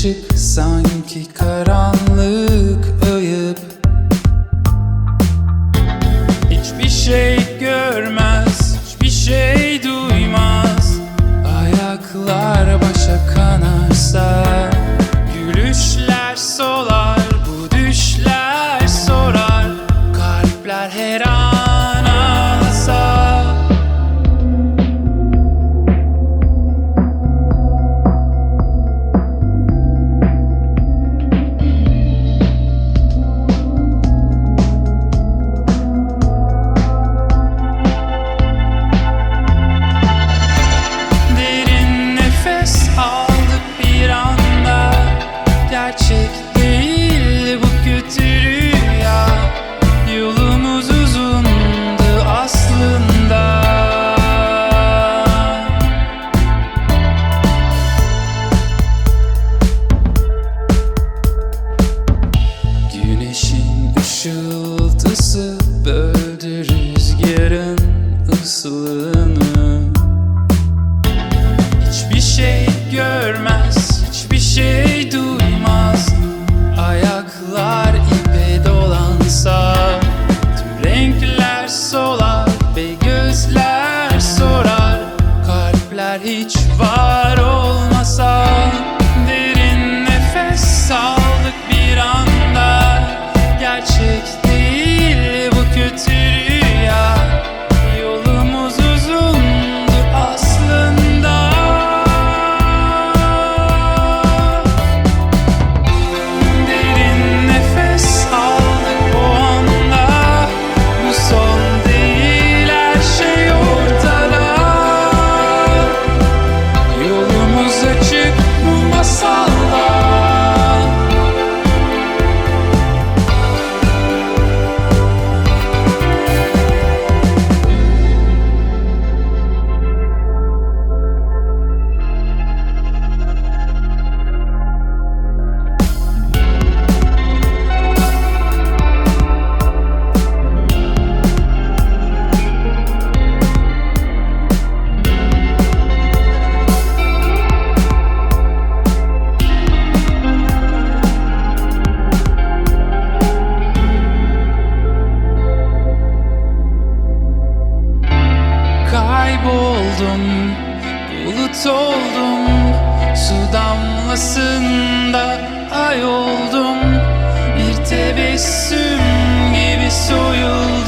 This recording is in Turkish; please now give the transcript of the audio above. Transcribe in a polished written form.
ışık sanki karanlık ayıp. Hiçbir şey görmez, hiçbir şey duymaz. Ayaklar başa kanarsa, gülüşler solar, bu düşler sorar. Kalpler her an ağlasa. Gerçek değil bu kötü rüya. Yolumuz uzundu aslında. Güneşin ışıltısı böldü rüzgarın ıslığını. Hiçbir şey görmez, hiçbir şey duymaz. Ayaklar ipe dolansa, tüm renkler solar ve gözler sorar. Kalpler hiç var olmasa. Derin nefes aldık bir anda. Gerçek değil bu kötü rüya. Yolumuz uzundu aslında. Kayboldum, bulut oldum, su damlasında ay oldum. Bir tebessüm gibi soyuldum.